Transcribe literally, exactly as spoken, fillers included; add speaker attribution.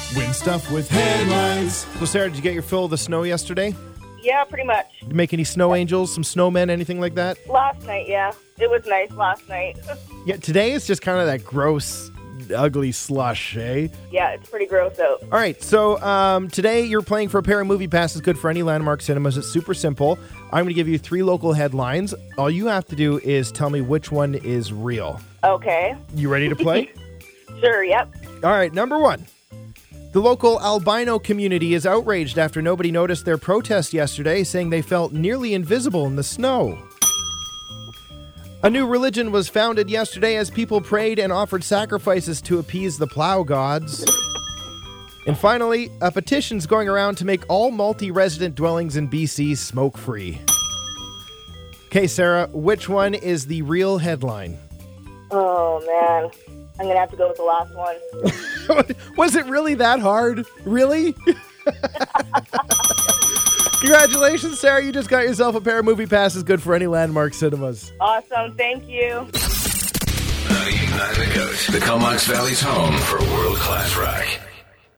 Speaker 1: Win stuff with headlines.
Speaker 2: So, Sarah, did you get your fill of the snow yesterday?
Speaker 3: Yeah, pretty much.
Speaker 2: Did you make any snow angels, some snowmen, anything like that?
Speaker 3: Last night, yeah. It was nice last night.
Speaker 2: Yeah, today is just kind of that gross, ugly slush, eh?
Speaker 3: Yeah, it's pretty gross out.
Speaker 2: All right, so um, today you're playing for a pair of movie passes good for any Landmark Cinemas. It's super simple. I'm going to give you three local headlines. All you have to do is tell me which one is real.
Speaker 3: Okay.
Speaker 2: You ready to play?
Speaker 3: Sure, yep.
Speaker 2: All right, number one. The local albino community is outraged after nobody noticed their protest yesterday, saying they felt nearly invisible in the snow. A new religion was founded yesterday as people prayed and offered sacrifices to appease the plow gods. And finally, a petition's going around to make all multi-resident dwellings in B C smoke-free. Okay, Sarah, which one is the real headline?
Speaker 3: Oh, man. I'm going to have to go with the last one.
Speaker 2: Was it really that hard? Really? Congratulations, Sarah. You just got yourself a pair of movie passes good for any Landmark Cinemas.
Speaker 3: Awesome. Thank you.
Speaker 4: ninety-eight point nine The Coast, the Comox Valley's home for world-class rock.